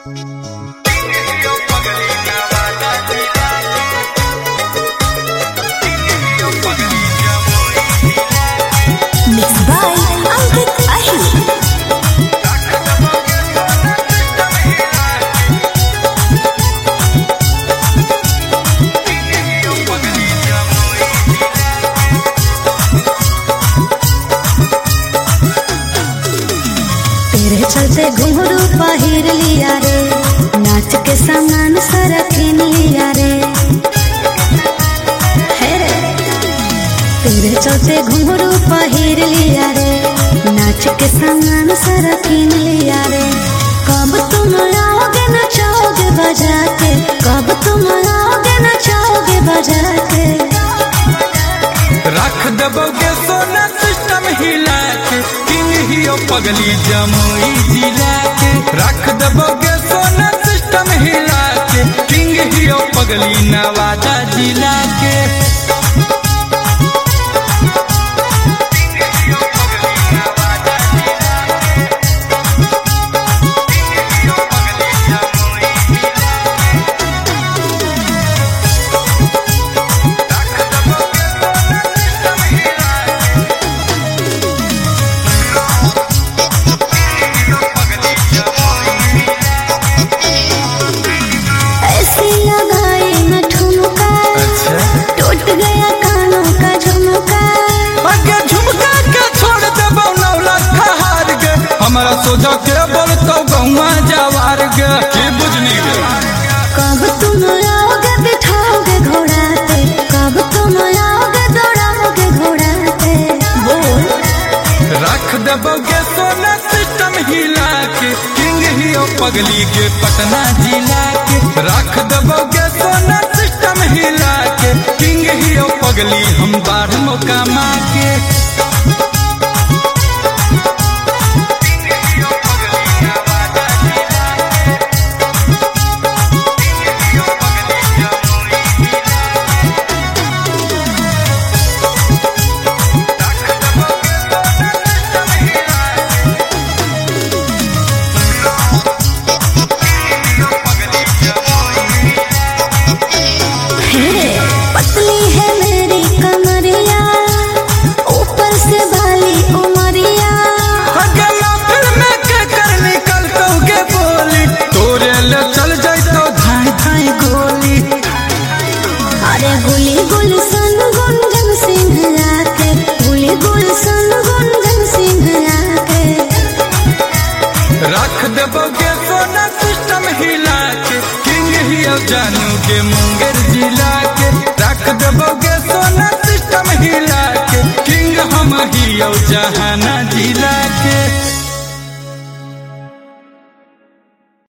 Mixed by Ankit Ahir. तेरे चलते घुंघरू पहिर लिया रे, नाच के सामान सारा किन लिया रे। हे रे तेरे चलते घुंघरू पहिर लिया रे, नाच के सामान सारा किन लिया रे। कब तुम आओगे नचाओगे बजा के, कब तुम आओगे नचाओगे बजा के। रख दबोगे सोना सिस्टम हिला के, किंग ही ओ पगली जमुई जिला के। रख दबोगे सोना सिस्टम हिला के, किंग ही ओ पगली नवादा जिला के। हमारा सोचा के बोलतो गौवा जवार के बुझनी गे। कब तुम आओगे बिठाओगे घोड़ा पे, कब तुम आओगे दौड़ाओगे घोड़ा पे। बोल रख दबोगे सोना सिस्टम हिला के, किंग ही ओ पगली के पटना जिला के। रख दबोगे सोना सिस्टम हिला के, किंग ही ओ पगली हम बाढ़ मोकामा के। पतली है मेरी कमरिया, ऊपर से बाली उमरिया। फिर में के कर निकल कहोगे बोली, तोरे ले चल जाए तो धाई धाई गोली। अरे गुली गुल सन गुंजन सिंह आके, गुली गुल सन गुंजन सिंह आके। रख दबोगे सोना सिस्टम हिला के, किंग ही ओ जानू के मुंगेर जिला के। रख दबोगे सोना सिस्टम हिला के, किंग हम ही ओ जहाना जिला के।